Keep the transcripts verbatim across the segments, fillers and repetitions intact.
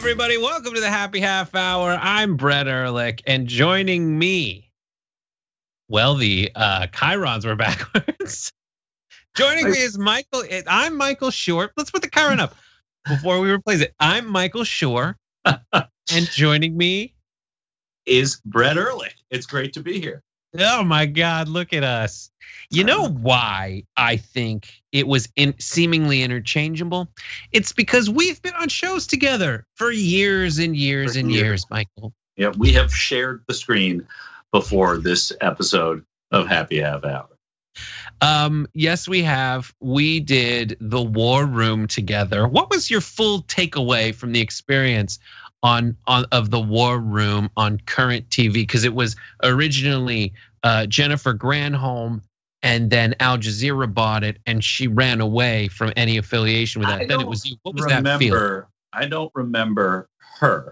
everybody. Welcome to the Happy Half Hour. I'm Brett Ehrlich, and joining me, well, the uh, Chirons were backwards. Joining me is Michael. I'm Michael Schur. Let's put the Chiron up before we replace it. I'm Michael Schur, and joining me is Brett Ehrlich. It's great to be here. Oh my God, look at us. You know why I think it was in seemingly interchangeable? It's because we've been on shows together for years and years and years, years, Michael. Yeah, we have shared the screen before this episode of Happy Half Hour. Um, yes, we have. We did the War Room together. What was your full takeaway from the experience on on of the War Room on Current T V? Because it was originally uh, Jennifer Granholm, and then Al Jazeera bought it, and she ran away from any affiliation with that. I then it was you. What was remember, that feel? I don't remember her,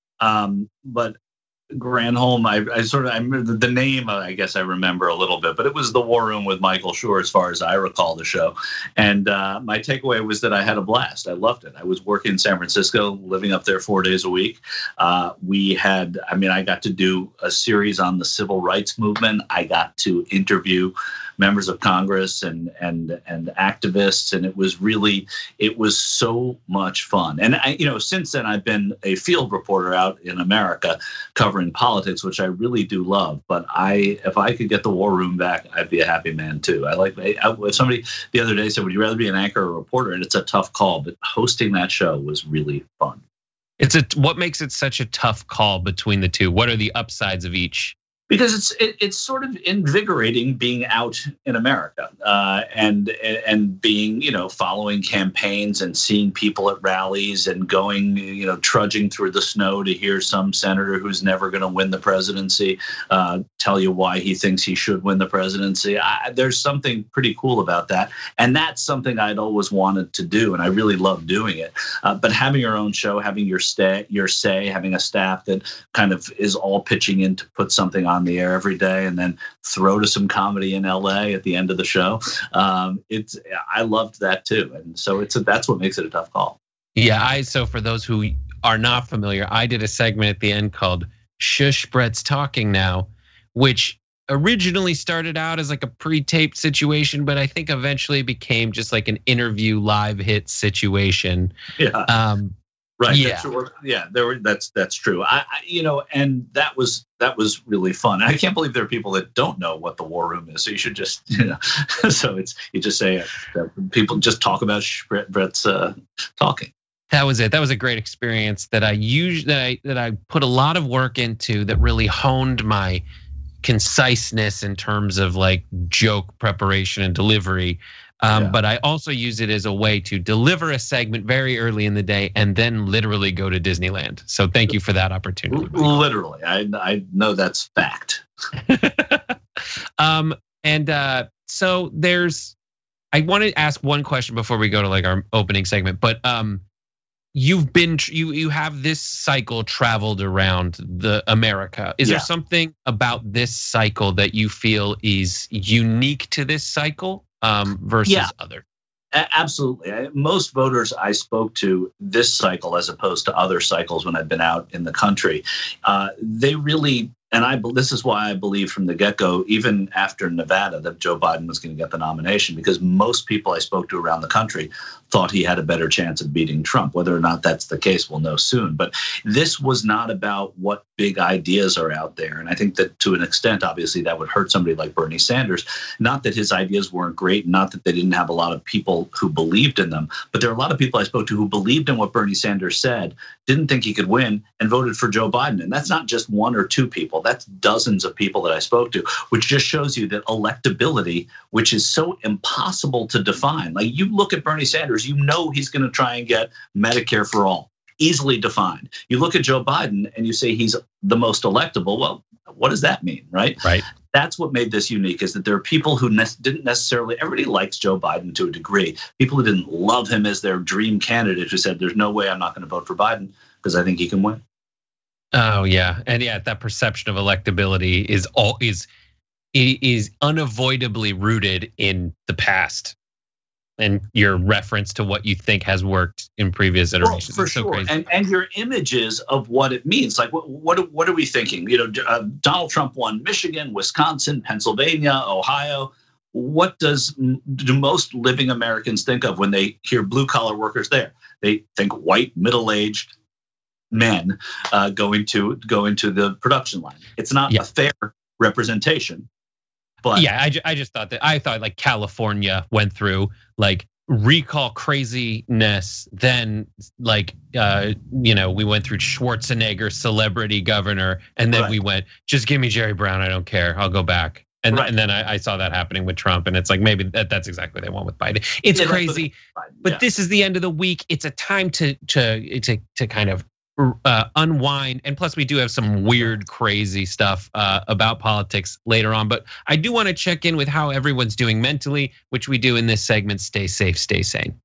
um, but Granholm, I, I sort of I remember the name. I guess I remember a little bit, but it was the War Room with Michael Schur, as far as I recall the show. And uh, my takeaway was that I had a blast. I loved it. I was working in San Francisco, living up there four days a week. Uh, we had, I mean, I got to do a series on the civil rights movement. I got to interview members of Congress and and and activists, and it was really, it was so much fun. And I, you know, since then I've been a field reporter out in America covering politics, which I really do love. But I, if I could get the War Room back, I'd be a happy man too. I like, I, somebody the other day said, would you rather be an anchor or a reporter? And it's a tough call, but hosting that show was really fun. It's a, what makes it such a tough call between the two? What are the upsides of each? Because it's it, it's sort of invigorating being out in America uh, and and being, you know, following campaigns and seeing people at rallies and going, you know, trudging through the snow to hear some senator who's never going to win the presidency uh, tell you why he thinks he should win the presidency. I, there's something pretty cool about that, and that's something I'd always wanted to do, and I really love doing it. Uh, but having your own show, having your stay, your say, having a staff that kind of is all pitching in to put something on the air every day, and then throw to some comedy in L A at the end of the show. Um, it's I loved that too, and so it's a, that's what makes it a tough call. Yeah, I so for those who are not familiar, I did a segment at the end called "Shush, Brett's Talking Now," which originally started out as like a pre-taped situation, but I think eventually became just like an interview live hit situation. Yeah. Um, Right. Yeah. That's, yeah. There were, that's that's true. I, I you know, and that was that was really fun. I can't believe there are people that don't know what the War Room is. So you should just, you know, so it's you just say it. People just talk about Brett's uh, talking. That was it. That was a great experience that I used that I that I put a lot of work into, that really honed my conciseness in terms of like joke preparation and delivery. Um, yeah. But I also use it as a way to deliver a segment very early in the day and then literally go to Disneyland. So thank you for that opportunity. Literally, I I know that's fact. um, and uh, so there's, I want to ask one question before we go to like our opening segment. But um, you've been you you have this cycle traveled around the America. Is yeah. there something about this cycle that you feel is unique to this cycle? Um, versus yeah, other. Absolutely. Most voters I spoke to this cycle, as opposed to other cycles when I've been out in the country, uh, they really, and I this is why I believe from the get-go, even after Nevada, that Joe Biden was going to get the nomination, because most people I spoke to around the country thought he had a better chance of beating Trump. Whether or not that's the case, we'll know soon. But this was not about what big ideas are out there. And I think that to an extent, obviously, that would hurt somebody like Bernie Sanders. Not that his ideas weren't great, not that they didn't have a lot of people who believed in them, but there are a lot of people I spoke to who believed in what Bernie Sanders said, didn't think he could win, and voted for Joe Biden. And that's not just one or two people. That's dozens of people that I spoke to, which just shows you that electability, which is so impossible to define. Like, you look at Bernie Sanders, you know he's going to try and get Medicare for all, easily defined. You look at Joe Biden and you say he's the most electable. Well, what does that mean, right? Right. That's what made this unique, is that there are people who ne- didn't necessarily, everybody likes Joe Biden to a degree. People who didn't love him as their dream candidate, who said, there's no way I'm not going to vote for Biden because I think he can win. Oh yeah, and yeah, that perception of electability is all is is unavoidably rooted in the past. and your reference to what you think has worked in previous iterations. Well, for it's so sure, crazy. and and your images of what it means. Like, what what, what are we thinking? You know, uh, Donald Trump won Michigan, Wisconsin, Pennsylvania, Ohio. What does do most living Americans think of when they hear blue collar workers there? They think white, middle aged men uh, going to go into the production line. It's not yeah. a fair representation. But yeah, I, I just thought that I thought like California went through like recall craziness, then like uh, you know, we went through Schwarzenegger, celebrity governor, and then right. we went, just give me Jerry Brown, I don't care, I'll go back. And, right. and then I, I saw that happening with Trump, and it's like maybe that, that's exactly what they want with Biden. It's yeah, crazy, but yeah. this is the end of the week. It's a time to to to to kind of uh, unwind, and plus we do have some weird, crazy stuff uh, about politics later on. But I do want to check in with how everyone's doing mentally, which we do in this segment. Stay safe, stay sane.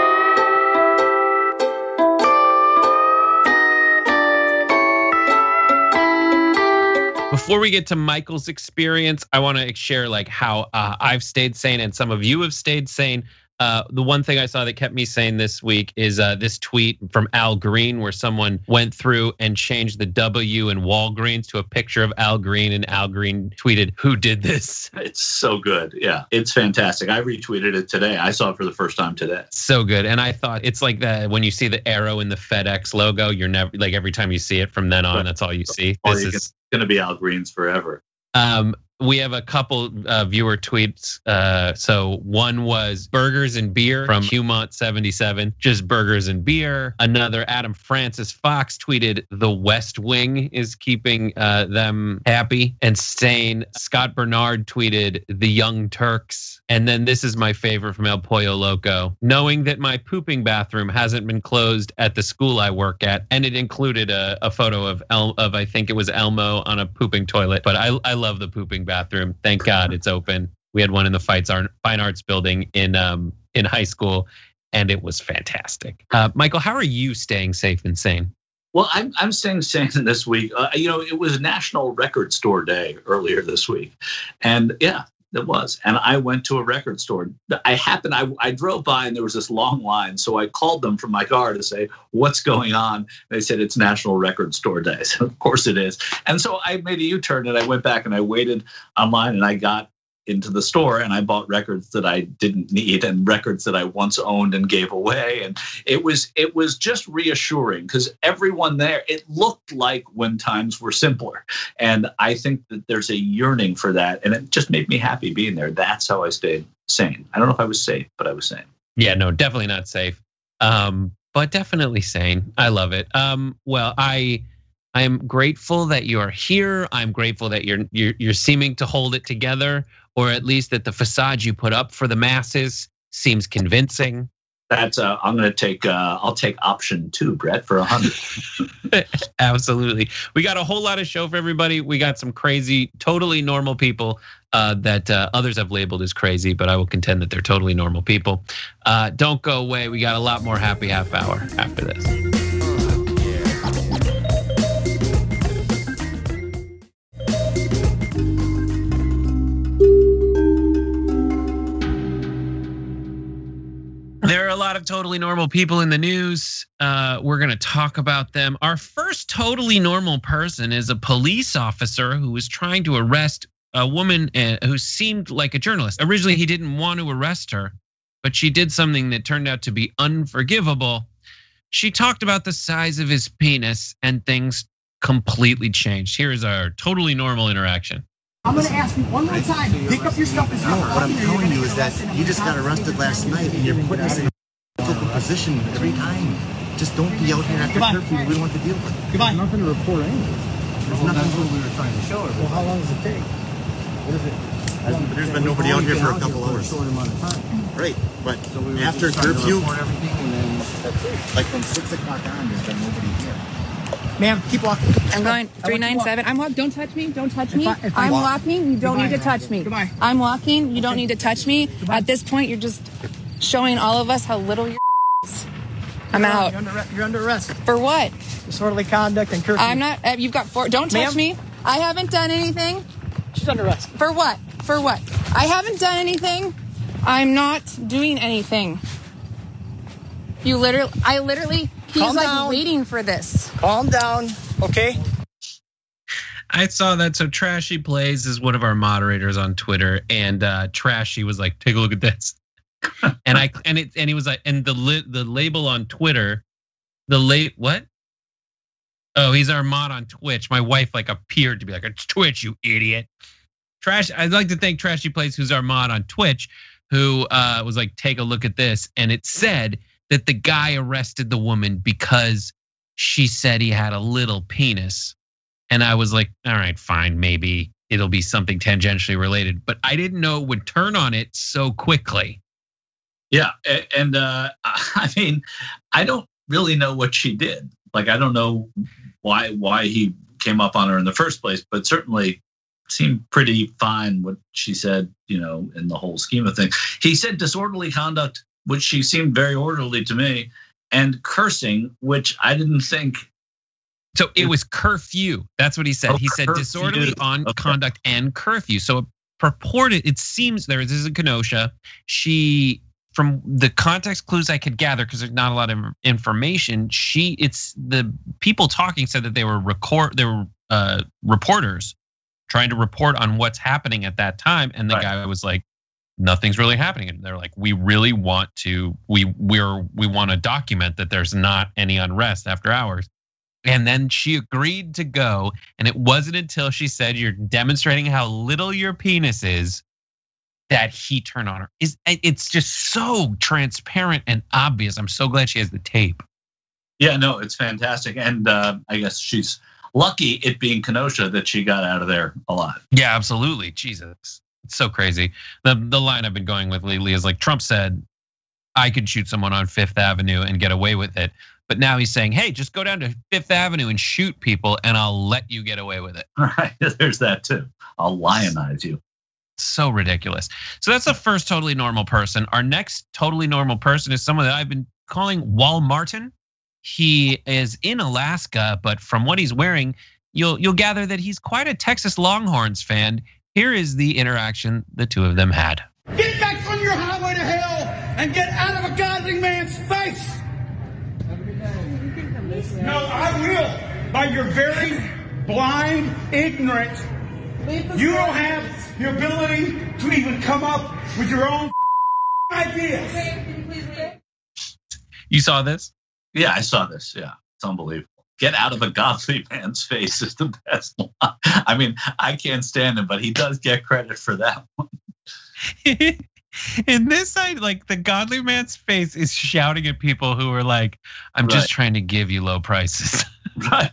Before we get to Michael's experience, I want to share like how uh, I've stayed sane and some of you have stayed sane. Uh, the one thing I saw that kept me sane this week is uh, this tweet from Al Green, where someone went through and changed the W in Walgreens to a picture of Al Green, and Al Green tweeted, "Who did this?" It's so good. Yeah, it's fantastic. I retweeted it today. I saw it for the first time today. So good. And I thought it's like that when you see the arrow in the FedEx logo, you're never like every time you see it from then on, right. that's all you see. All this you is going to be Al Green's forever. Um, we have a couple uh, viewer tweets. Uh, so one was burgers and beer from Humont seventy-seven, just burgers and beer. Another, Adam Francis Fox tweeted, "The West Wing is keeping uh, them happy and sane." Scott Bernard tweeted, "The Young Turks." And then this is my favorite from El Pollo Loco: "Knowing that my pooping bathroom hasn't been closed at the school I work at," and it included a, a photo of El, of I think it was Elmo on a pooping toilet. But I I love the pooping bathroom. Thank God it's open. We had one in the Fights Art, Fine Arts building in um in high school, and it was fantastic. Uh, Michael, how are you staying safe and sane? Well, I'm I'm staying sane this week. Uh, you know, it was National Record Store Day earlier this week, and yeah, it was. And I went to a record store. I happened, I, I drove by and there was this long line. So I called them from my car to say, what's going on? They said, it's National Record Store Day. So of course it is. And so I made a U-turn and I went back and I waited online and I got into the store and I bought records that I didn't need and records that I once owned and gave away. And it was it was just reassuring because everyone there, it looked like when times were simpler. And I think that there's a yearning for that. And it just made me happy being there. That's how I stayed sane. I don't know if I was safe, but I was sane. Yeah, no, definitely not safe. Um, but definitely sane. I love it. Um, well, I I am grateful that you are here. I'm grateful that you're you're you're seeming to hold it together, or at least that the facade you put up for the masses seems convincing. That's uh, I'm going to take. Uh, I'll take option two, Brett, for a hundred. Absolutely. We got a whole lot of show for everybody. We got some crazy, totally normal people uh, that uh, others have labeled as crazy, but I will contend that they're totally normal people. Uh, don't go away. We got a lot more happy half hour after this. There are a lot of totally normal people in the news. Uh, we're going to talk about them. Our first totally normal person is a police officer who was trying to arrest a woman who seemed like a journalist. Originally, he didn't want to arrest her, but she did something that turned out to be unforgivable. She talked about the size of his penis and things completely changed. Here is our totally normal interaction. I'm gonna ask you one more time. Pick up your stuff and start. No, what I'm telling you is that you just got arrested last night and you're putting us in a difficult position every time. Just don't be out here after curfew. We don't want to deal with it. Goodbye. There's nothing to report anyway. There's well, nothing. That's what we were trying to show her. Well, how long does it take? What is it? Well, there's been nobody out here for a couple hours. For a short amount of time. Right, but so we after curfew, everything and then that's it. Like from six o'clock on, there's been nobody here. Ma'am, keep walking. I'm going three nine seven. I'm walking. Don't touch me. Don't touch me. If I, if I I'm walk, walking. You don't goodbye. need to touch me. Goodbye. I'm walking. You don't okay. need to touch me. Goodbye. At this point, you're just showing all of us how little your is. I'm you're out. You're under, you're under arrest. For what? Disorderly conduct and curfew. I'm not. You've got four. Don't touch me. I haven't done anything. She's under arrest. For what? For what? I haven't done anything. I'm not doing anything. You literally, I literally, he's Calm like down. waiting for this. Calm down, okay? I saw that. So Trashy Plays is one of our moderators on Twitter, and uh, Trashy was like, "Take a look at this," and I and it and he was like, and the li- the label on Twitter, the late what? Oh, he's our mod on Twitch. My wife like appeared to be like, "It's Twitch, you idiot." Trash. I'd like to thank Trashy Plays, who's our mod on Twitch, who uh, was like, "Take a look at this," and it said that the guy arrested the woman because she said he had a little penis. And I was like, all right, fine, maybe it'll be something tangentially related. But I didn't know it would turn on it so quickly. Yeah, and uh, I mean, I don't really know what she did. Like, I don't know why why he came up on her in the first place, but certainly seemed pretty fine what she said, you know, in the whole scheme of things. He said disorderly conduct, which she seemed very orderly to me, and cursing, which I didn't think. So it was curfew. That's what he said. Oh, he said curfew. disorderly on Okay. conduct and curfew. So it purported, it seems there, this is in Kenosha. She, from the context clues I could gather, because there's not a lot of information, she, it's the people talking said that they were record, they were uh, reporters trying to report on what's happening at that time. And the Right. guy was like, nothing's really happening. And they're like, we really want to, we we're we want to document that there's not any unrest after hours. And then she agreed to go. And it wasn't until she said, you're demonstrating how little your penis is, that he turned on her. Is It's just so transparent and obvious. I'm so glad she has the tape. Yeah, no, it's fantastic. And uh, I guess she's lucky, it being Kenosha, that she got out of there alive. Yeah, absolutely. Jesus. It's so crazy. The the line I've been going with lately is like, Trump said, I could shoot someone on Fifth Avenue and get away with it. But now he's saying, hey, just go down to Fifth Avenue and shoot people and I'll let you get away with it. Right, there's that too. I'll lionize you. So ridiculous. So that's the first totally normal person. Our next totally normal person is someone that I've been calling Wal Martin. He is in Alaska, but from what he's wearing, you'll you'll gather that he's quite a Texas Longhorns fan. Here is the interaction the two of them had. Get back on your highway to hell and get out of a godly man's face. No, I will. By your very blind, ignorant, you don't have the ability to even come up with your own ideas. You saw this? Yeah, I saw this. Yeah, it's unbelievable. Get out of a godly man's face is the best line. I mean, I can't stand him, but he does get credit for that one. In this side, like the godly man's face is shouting at people who are like, I'm just Right. trying to give you low prices. Right.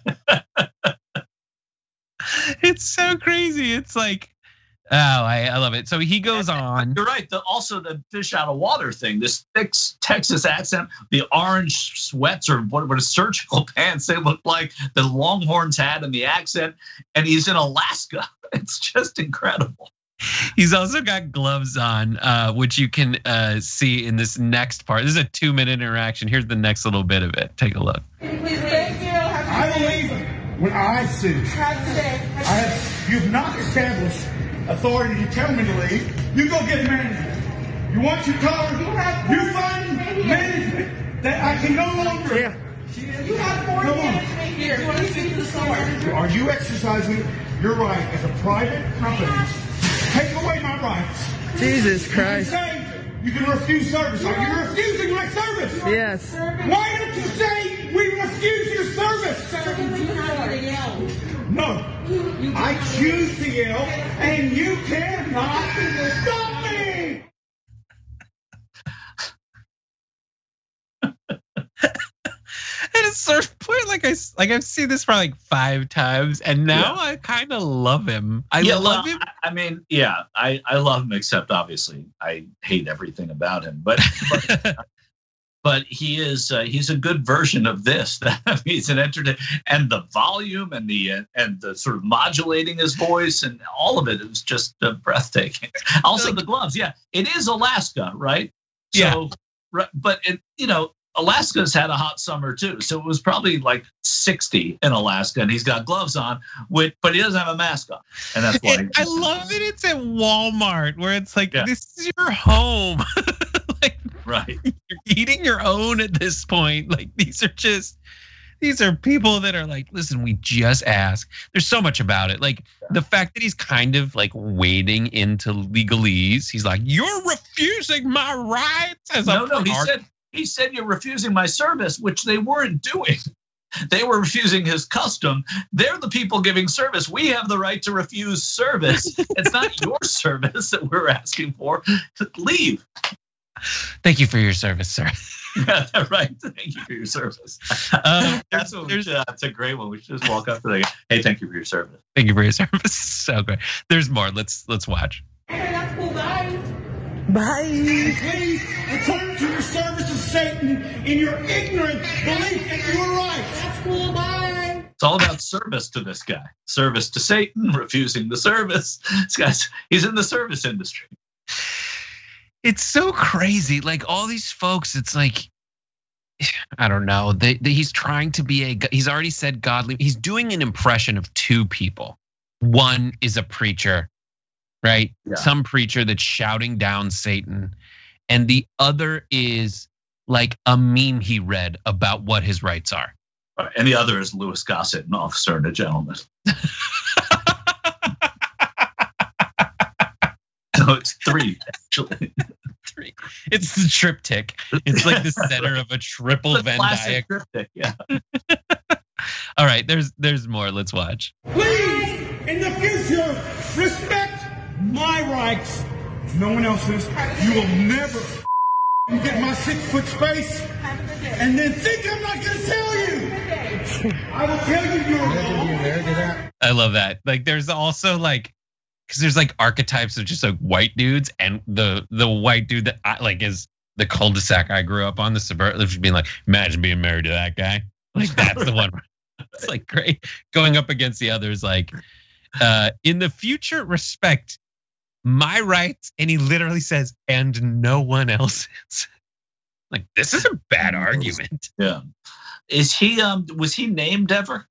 It's so crazy. It's like, oh, I, I love it. So he goes on. You're right. The, also, the fish out of water thing, this thick Texas accent, the orange sweats or what, what surgical pants they look like, the Longhorns had, and the accent, and he's in Alaska. It's just incredible. He's also got gloves on, uh, which you can uh, see in this next part. This is a two minute interaction. Here's the next little bit of it. Take a look. I believe when I sue. I have, you've not established authority to tell me to leave. You go get management. You want your car? You find management that I can no longer. Yeah. You have four management here. You want to see the store? Are you exercising your right as a private company? Take away my rights. Jesus You can Christ. say you can refuse service. Are you refusing my service? Yes. Why don't you say we refuse your service? No. I choose to yell, and you cannot stop me. And it's sort of point like I like I've seen this probably like five times, and now Yeah. I kind of love him. I Yeah, love well, him. I I mean, yeah, I, I love him, except obviously I hate everything about him. But but, but he is uh, he's a good version of this. He's an entertainer, and the volume and the uh, and the sort of modulating his voice and all of it is just uh, breathtaking. Also the gloves, yeah, it is Alaska, right? Yeah. So, right, but it, you know, Alaska's had a hot summer too, so it was probably like sixty in Alaska, and he's got gloves on, with, but he doesn't have a mask on, and that's why. I love that it's at Walmart, where it's like, yeah. This is your home. Like, right, you're eating your own at this point. Like, these are just, these are people that are like, listen, we just ask. There's so much about it. Like yeah. the fact that he's kind of like wading into legalese. He's like, you're refusing my rights as no, a no. He said he said you're refusing my service, which they weren't doing. They were refusing his custom. They're the people giving service. We have the right to refuse service. It's not your service that we're asking for. Leave. Thank you for your service, sir. Yeah, right. Thank you for your service. Um, that's what we should, that's a great one. We should just walk up to the hey, thank you for your service. Thank you for your service. So great. There's more. Let's let's watch. Hey, that's cool. Bye. Bye. Please return to your service of Satan in your ignorant belief that you are right. That's cool. Bye. It's all about service to this guy. Service to Satan, refusing the service. This guy's he's in the service industry. It's so crazy. Like all these folks, it's like, I don't know. They, they, he's trying to be a, he's already said godly. He's doing an impression of two people. One is a preacher, right? Yeah. Some preacher that's shouting down Satan. And the other is like a meme he read about what his rights are. And the other is Louis Gossett, an officer and a gentleman. So it's three, actually. Three. It's the triptych. It's like the center of a triple Venn diagram. Triptych, yeah. All right, there's there's more. Let's watch. Please, in the future, respect my rights. No one else's. You will never get my six foot space and then think I'm not gonna tell you. I will tell you you're wrong. I love that. Like there's also like, because there's like archetypes of just like white dudes, and the the white dude that I like is the cul-de-sac I grew up on, the suburban, just being like, imagine being married to that guy. Like that's the one. It's like great going up against the others. Like uh, in the future, respect my rights, and he literally says, and no one else's. Like this is a bad argument. Yeah. Is he? Um, was he named ever?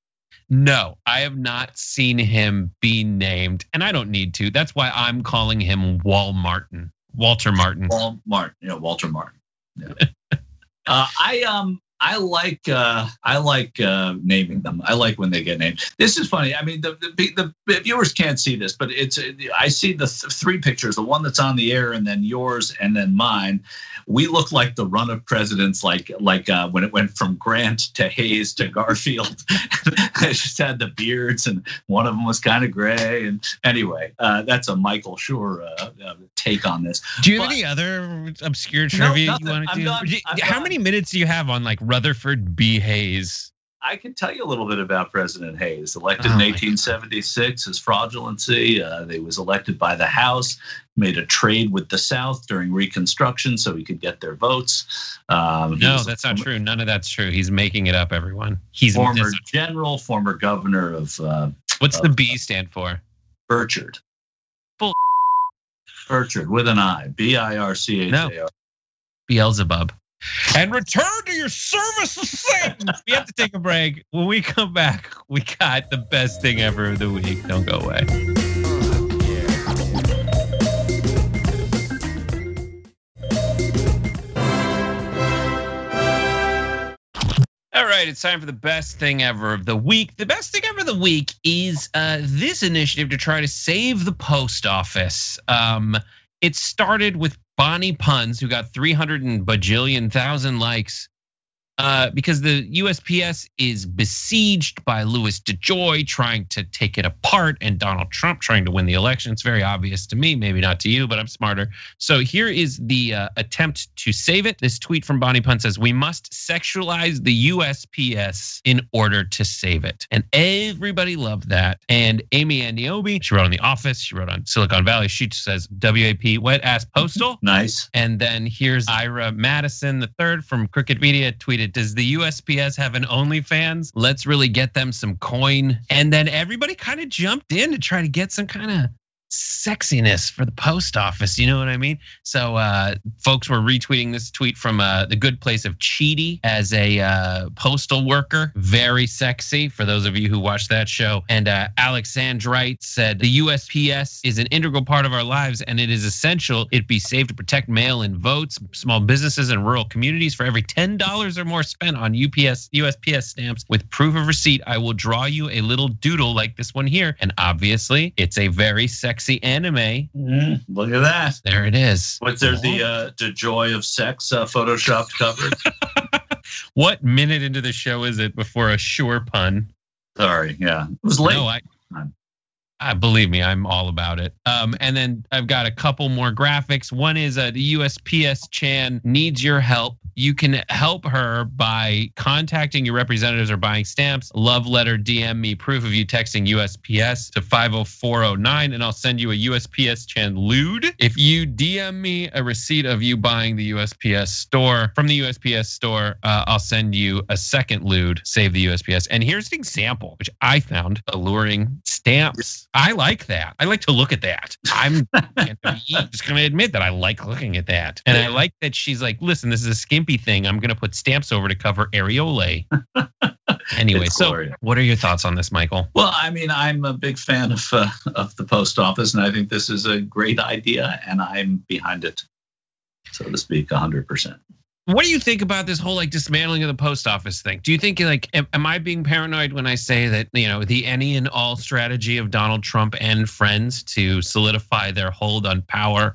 No, I have not seen him be named, and I don't need to. That's why I'm calling him Wal Martin, Walter Martin. Wal Martin, yeah, Walter Martin. Yeah. uh, I um. I like uh, I like uh, naming them. I like when they get named. This is funny. I mean, the the, the viewers can't see this, but it's I see the th- three pictures: the one that's on the air, and then yours, and then mine. We look like the run of presidents, like like uh, when it went from Grant to Hayes to Garfield. They just had the beards, and one of them was kind of gray. And anyway, uh, that's a Michael Schur uh, uh, take on this. Do you have but, any other obscure trivia no, you want to do? Done, How done. many minutes do you have on like Rutherford B. Hayes? I can tell you a little bit about President Hayes. Elected oh in eighteen seventy-six, his fraudulency. Uh, he was elected by the House, made a trade with the South during Reconstruction so he could get their votes. Um, no, that's not true. None of that's true. He's making it up, everyone. He's former general, former governor of. Uh, What's of, the B stand for? Burchard. Full. Burchard with an I. B I R C H A R. No. Beelzebub. And return to your service of Satan. We have to take a break. When we come back, we got the best thing ever of the week. Don't go away. All right, it's time for the best thing ever of the week. The best thing ever of the week is uh, this initiative to try to save the post office. Um, it started with Bonnie Puns, who got three hundred and bajillion thousand likes uh, because the U S P S is besieged by Louis DeJoy trying to take it apart, and Donald Trump trying to win the election. It's very obvious to me, maybe not to you, but I'm smarter. So here is the uh, attempt to save it. This tweet from Bonnie Puns says, "We must sexualize the U S P S in order to save it." And everybody loved that. And Amy Aniobi, she wrote on The Office, she wrote on Silicon Valley. She says, W A P, wet ass postal. Nice. And then here's Ira Madison the third from Crooked Media tweeted, "Does the U S P S have an OnlyFans? Let's really get them some coin." And then everybody kind of jumped in to try to get some kind of sexiness for the post office. You know what I mean? So uh, folks were retweeting this tweet from uh, the good place of Chidi as a uh, postal worker. Very sexy for those of you who watched that show. And uh, Alexandrite said, the U S P S is an integral part of our lives and it is essential it be safe to protect mail-in votes, small businesses and rural communities. For every ten dollars or more spent on U P S, U S P S stamps with proof of receipt, I will draw you a little doodle like this one here. And obviously it's a very sexy anime. Mm, look at that. There it is. Was there the uh, the joy of sex uh, photoshopped coverage? What minute into the show is it before a sure pun? Sorry, yeah, it was late. No, I, I believe me, I'm all about it. Um, and then I've got a couple more graphics. One is uh, the U S P S Chan needs your help. You can help her by contacting your representatives or buying stamps. Love letter, D M me proof of you texting U S P S to five oh four oh nine, and I'll send you a U S P S Chan lewd. If you D M me a receipt of you buying the U S P S store from the U S P S store, uh, I'll send you a second lewd. Save the U S P S. And here's an example which I found alluring: stamps. I like that. I like to look at that. I'm just gonna admit that I like looking at that, and I like that she's like, "Listen, this is a skimpy thing. I'm gonna put stamps over to cover areole." Anyway, It's so glorious. what are your thoughts on this, Michael? Well, I mean, I'm a big fan of uh, of the post office, and I think this is a great idea, and I'm behind it, so to speak, one hundred percent. What do you think about this whole like dismantling of the post office thing? Do you think like, am, am I being paranoid when I say that, you know, the any and all strategy of Donald Trump and friends to solidify their hold on power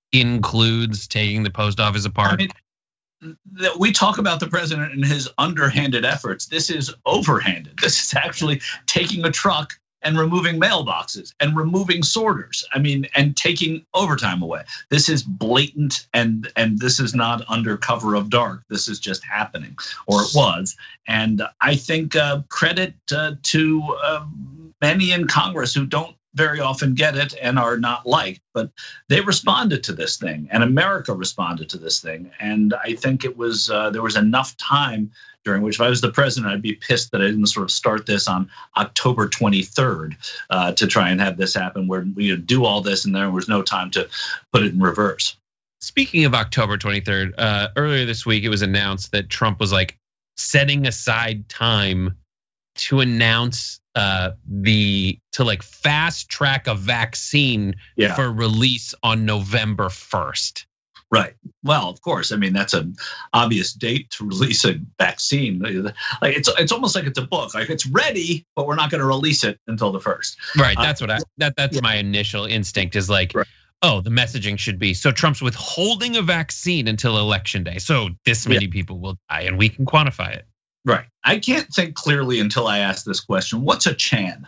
includes taking the post office apart? I mean, that we talk about the president and his underhanded efforts. This is overhanded. This is actually taking a truck and removing mailboxes and removing sorters. I mean, and taking overtime away. This is blatant, and and this is not under cover of dark. This is just happening, or it was. And I think uh, credit uh, to uh, many in Congress who don't very often get it and are not liked, but they responded to this thing, and America responded to this thing. And I think it was uh, there was enough time during which, if I was the president, I'd be pissed that I didn't sort of start this on October twenty-third uh, to try and have this happen, where we do all this and there was no time to put it in reverse. Speaking of October twenty-third, uh, earlier this week it was announced that Trump was like setting aside time to announce uh, the to like fast track a vaccine Yeah. for release on November first. Right. Well, of course. I mean, that's an obvious date to release a vaccine. Like it's it's almost like it's a book. Like it's ready, but we're not going to release it until the first. Right. That's what I that that's my initial instinct is like, Right. oh, the messaging should be so Trump's withholding a vaccine until election day. So this many people will die and we can quantify it. Right. I can't think clearly until I ask this question. What's a Chan?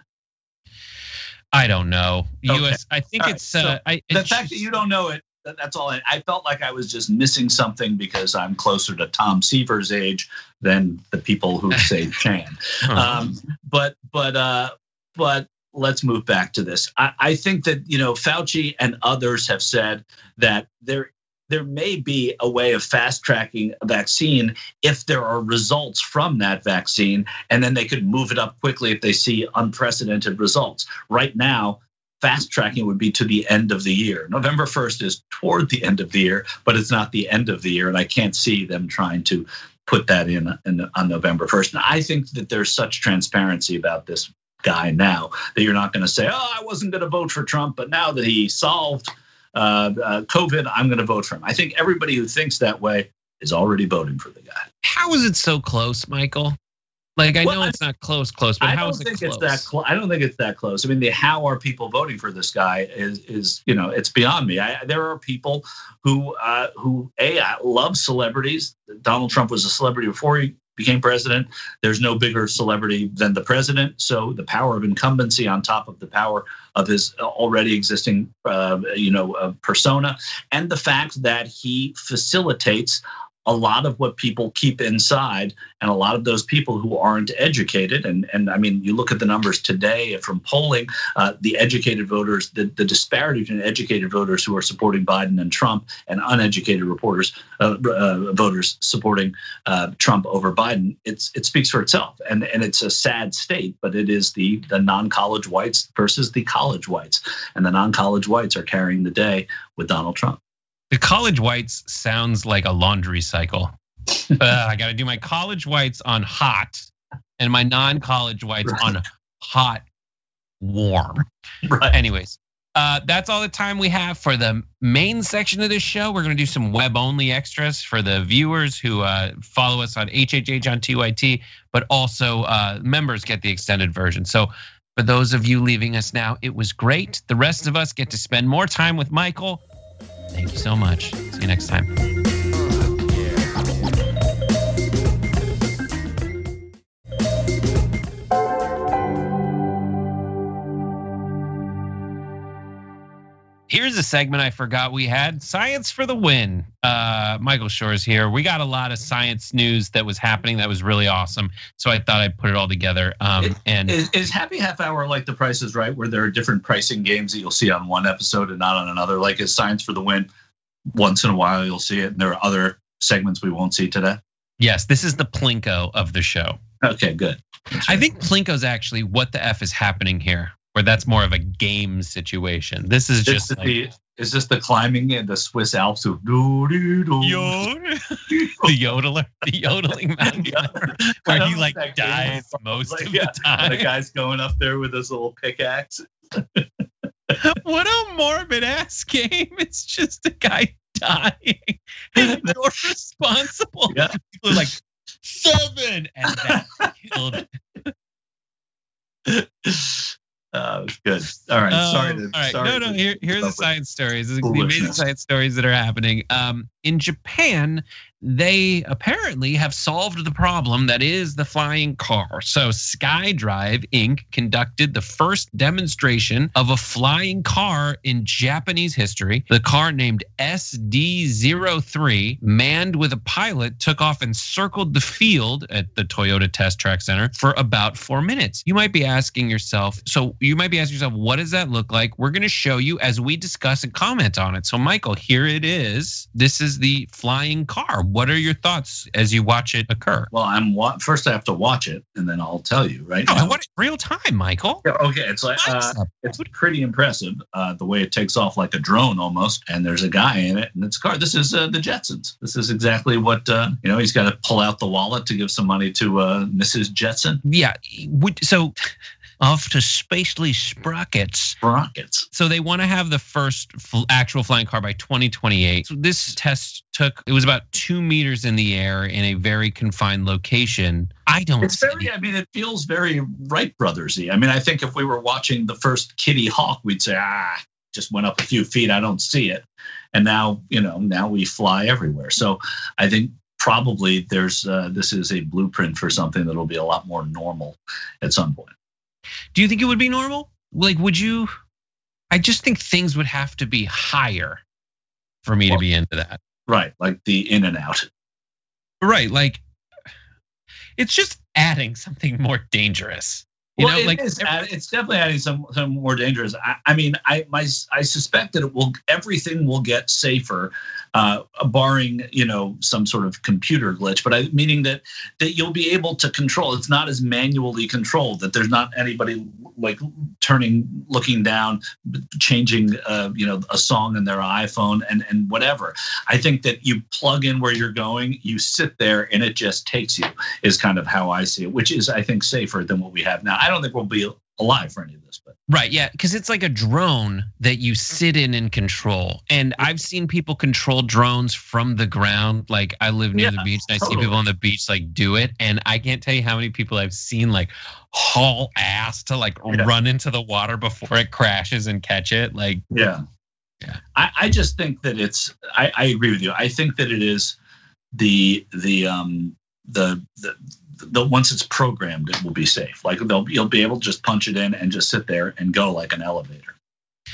I don't know. Okay. U S I think All right, it's so uh, I, the it's fact that you don't know it, that- that's all. I, I felt like I was just missing something because I'm closer to Tom Seaver's age than the people who say Chan. Um, but but uh, but let's move back to this. I, I think that, you know, Fauci and others have said that there there may be a way of fast tracking a vaccine if there are results from that vaccine, and then they could move it up quickly if they see unprecedented results. Right now, fast tracking would be to the end of the year. November first is toward the end of the year, but it's not the end of the year, and I can't see them trying to put that in, in on November first. And I think that there's such transparency about this guy now that you're not going to say, oh, I wasn't going to vote for Trump, but now that he solved uh, uh, COVID, I'm going to vote for him. I think everybody who thinks that way is already voting for the guy. How is it so close, Michael? Like I Well, know it's not close, close, but I how don't is it think close? it's that close. I don't think it's that close. I mean, the how are people voting for this guy is is you know, it's beyond me. I, there are people who uh, who a love celebrities. Donald Trump was a celebrity before he became president. There's no bigger celebrity than the president. So the power of incumbency on top of the power of his already existing uh, you know uh, persona, and the fact that he facilitates a lot of what people keep inside, and a lot of those people who aren't educated, and, and I mean, you look at the numbers today from polling, uh, the educated voters, the, the disparity between educated voters who are supporting Biden and Trump and uneducated reporters, uh, uh, voters supporting uh, Trump over Biden, it's it speaks for itself. And, and it's a sad state, but it is the, the non-college whites versus the college whites. And the non-college whites are carrying the day with Donald Trump. The college whites sounds like a laundry cycle. uh, I got to do my college whites on hot and my non-college whites right. on hot, warm. Right. Anyways, uh, that's all the time we have for the main section of this show. We're going to do some web-only extras for the viewers who uh, follow us on H H H on T Y T, but also uh, members get the extended version. So for those of you leaving us now, it was great. The rest of us get to spend more time with Michael. Thank you so much. See you next time. Here's a segment I forgot we had, Science for the Win. Uh, Michael Shores here. We got a lot of science news that was happening that was really awesome. So I thought I'd put it all together. Um, and is, is Happy Half Hour like The Price is Right, where there are different pricing games that you'll see on one episode and not on another? Like is Science for the Win, once in a while you'll see it, and there are other segments we won't see today? Yes, this is the Plinko of the show. Okay, good. I think Plinko's actually what the F is happening here, where that's more of a game situation. This is just is, like, the, is this the climbing in the Swiss Alps? Who, do, do, do. The yodeler, the yodeling mountain climber, where he like dies most like, of yeah, the time. The guy's going up there with his little pickaxe. What a morbid ass game. It's just a guy dying and you're responsible. Yeah. People are like, seven, and that killed it. Uh, good. All right. Um, sorry. To, all right. sorry no, no. To, here, here are the science stories. The amazing science stories that are happening. Um, in Japan, they apparently have solved the problem that is the flying car. So SkyDrive Incorporated conducted the first demonstration of a flying car in Japanese history. The car, named S D zero three, manned with a pilot, took off and circled the field at the Toyota Test Track Center for about four minutes. You might be asking yourself, so you might be asking yourself, what does that look like? We're going to show you as we discuss and comment on it. So Michael, here it is. This is the flying car. What are your thoughts as you watch it occur? Well, I'm first I have to watch it, and then I'll tell you. Right? No, now. I want it real time, Michael. Yeah, okay, it's like uh, it's pretty impressive uh, the way it takes off like a drone almost, and there's a guy in it, and it's a car. This is uh, the Jetsons. This is exactly what uh, you know. He's got to pull out the wallet to give some money to uh, Missus Jetson. Yeah. So. Off to Spacely Sprockets. Sprockets. So they want to have the first actual flying car by twenty twenty-eight. So this test took, it was about two meters in the air in a very confined location. I don't It's very, I mean, it feels very Wright Brothers-y. I mean, I think if we were watching the first Kitty Hawk, we'd say, ah, just went up a few feet, I don't see it. And now, you know, now we fly everywhere. So I think probably there's, uh, this is a blueprint for something that'll be a lot more normal at some point. Do you think it would be normal? Like, would you? I just think things would have to be higher for me well, to be into that. Right, like the in and out. Right, like it's just adding something more dangerous. You well, know, it like is, it's definitely adding some some more dangerous. I, I mean, I my I suspect that it will everything will get safer, uh, barring you know some sort of computer glitch. But I meaning that that you'll be able to control. It's not as manually controlled. That there's not anybody like turning, looking down, changing uh, you know a song in their iPhone and and whatever. I think that you plug in where you're going, you sit there, and it just takes you. Is kind of how I see it, which is I think safer than what we have now. I don't think we'll be alive for any of this, but right, yeah, because it's like a drone that you sit in and control. And I've seen people control drones from the ground. Like I live near yeah, the beach, and I totally. see people on the beach like do it, and I can't tell you how many people I've seen like haul ass to like yeah. run into the water before it crashes and catch it. Like yeah, yeah. I, I just think that it's. I, I agree with you. I think that it is the the um the the. The, once it's programmed, it will be safe. Like they'll you'll be able to just punch it in and just sit there and go like an elevator.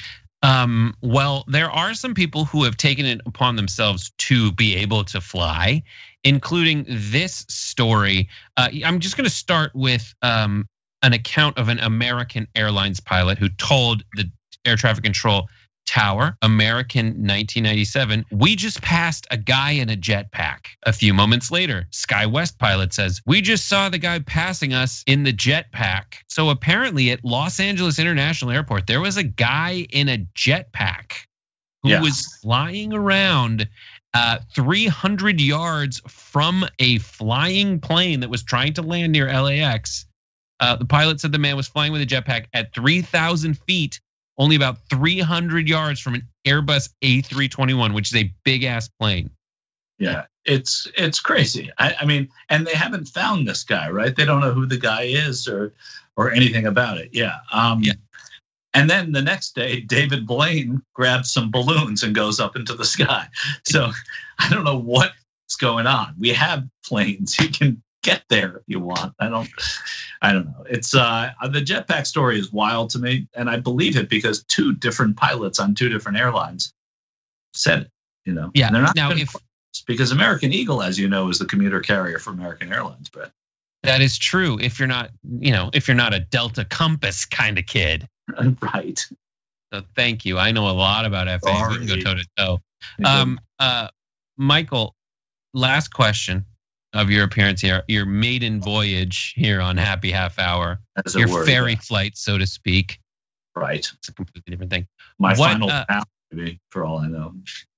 Um, well, there are some people who have taken it upon themselves to be able to fly, including this story. Uh, I'm just going to start with um, an account of an American Airlines pilot who told the air traffic control tower, American nineteen ninety-seven, we just passed a guy in a jetpack. A few moments later, SkyWest pilot says, we just saw the guy passing us in the jetpack. So apparently at Los Angeles International Airport, there was a guy in a jetpack who Yeah. was flying around uh, three hundred yards from a flying plane that was trying to land near L A X. Uh, the pilot said the man was flying with a jetpack at three thousand feet, only about three hundred yards from an Airbus A three twenty-one, which is a big ass plane. Yeah, it's it's crazy. I, I mean, and they haven't found this guy, right? They don't know who the guy is or or anything about it. Yeah. Um, Yeah. And then the next day, David Blaine grabs some balloons and goes up into the sky. So I don't know what's going on. We have planes. You can get there if you want. I don't. I don't know. It's uh, the jetpack story is wild to me, and I believe it because two different pilots on two different airlines said it. You know. Yeah. And they're not Now, even if close, because American Eagle, as you know, is the commuter carrier for American Airlines, Brett. that is true, if you're not, you know, if you're not a Delta Compass kind of kid. Right. So thank you. I know a lot about F A A. We can go toe to toe. You do. Um, uh, Michael, last question of your appearance here, your maiden voyage here on Happy Half Hour, As it your were, ferry yeah. flight, so to speak. Right. It's a completely different thing. My What, final uh, pound, maybe, for all I know.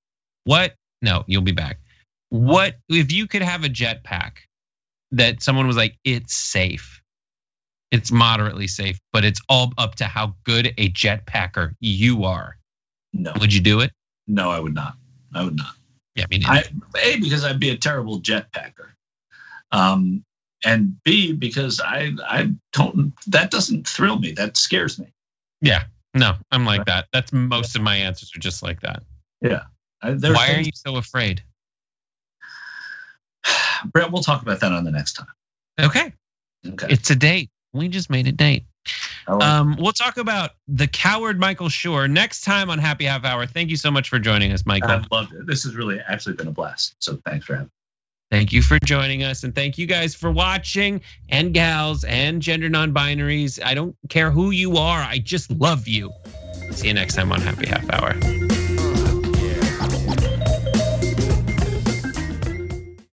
What? No, you'll be back. What if you could have a jetpack that someone was like, it's safe, it's moderately safe, but it's all up to how good a jetpacker you are? No. Would you do it? No, I would not. I would not. Yeah, me neither. I, A, because I'd be a terrible jetpacker. Um, and B, because I I don't that doesn't thrill me. That scares me. Yeah, no, I'm like that. That's most of my answers are just like that. Yeah. I, there Why are things- you so afraid? Brett, we'll talk about that on the next time. Okay, Okay. it's a date. We just made a date. I like- Um, we'll talk about the coward Michael Schur next time on Happy Half Hour. Thank you so much for joining us, Michael. I loved it. This has really actually been a blast. So thanks for having me. Thank you for joining us, and thank you guys for watching, and gals and gender non-binaries. I don't care who you are. I just love you. See you next time on Happy Half Hour.